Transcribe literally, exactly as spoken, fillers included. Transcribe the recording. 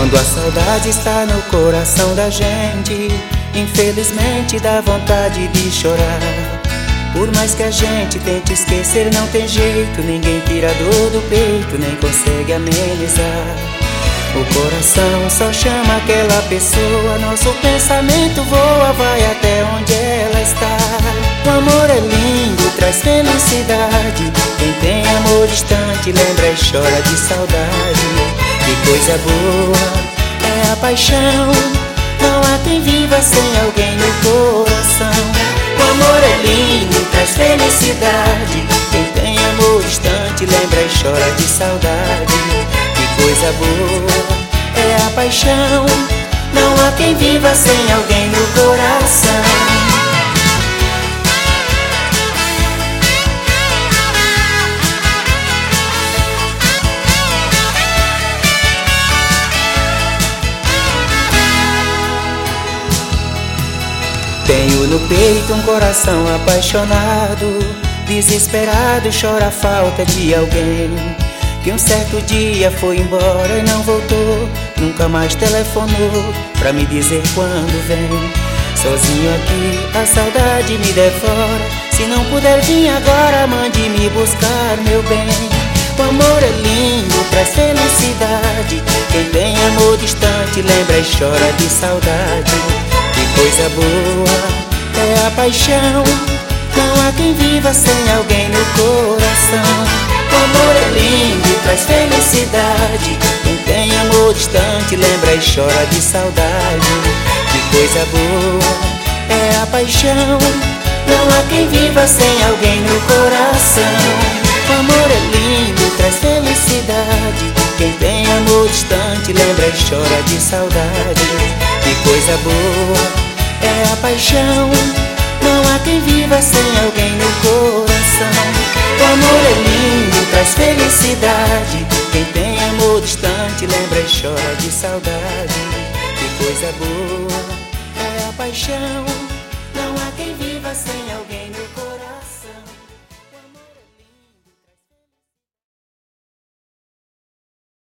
Quando a saudade está no coração da gente, infelizmente dá vontade de chorar. Por mais que a gente tente esquecer, não tem jeito. Ninguém tira a dor do peito, nem consegue amenizar. O coração só chama aquela pessoa, nosso pensamento voa, vai até onde ela está. O amor é lindo, traz felicidade. Quem tem amor distante lembra e chora de saudade. Que coisa boa é a paixão, não há quem viva sem alguém no coração. O amor é lindo, traz felicidade. Quem tem amor distante lembra e chora de saudade. Que coisa boa é a paixão, não há quem viva sem alguém no coração. Tenho no peito um coração apaixonado, desesperado, chora a falta de alguém. Que um certo dia foi embora e não voltou, nunca mais telefonou pra me dizer quando vem. Sozinho aqui a saudade me devora, se não puder vir agora mande me buscar, meu bem. O amor é lindo, traz felicidade. Quem tem amor distante lembra e chora de saudade. Que coisa boa é a paixão, não há quem viva sem alguém no coração. O amor é lindo, traz felicidade. Quem tem amor distante lembra e chora de saudade. Que coisa boa é a paixão, não há quem viva sem alguém no coração. O amor é lindo, traz felicidade. Quem tem amor distante lembra e chora de saudade. Que coisa boa é a paixão, não há quem viva sem alguém no coração. O amor é lindo, traz felicidade. Quem tem amor distante lembra e chora de saudade. Que coisa boa é a paixão, não há quem viva sem alguém no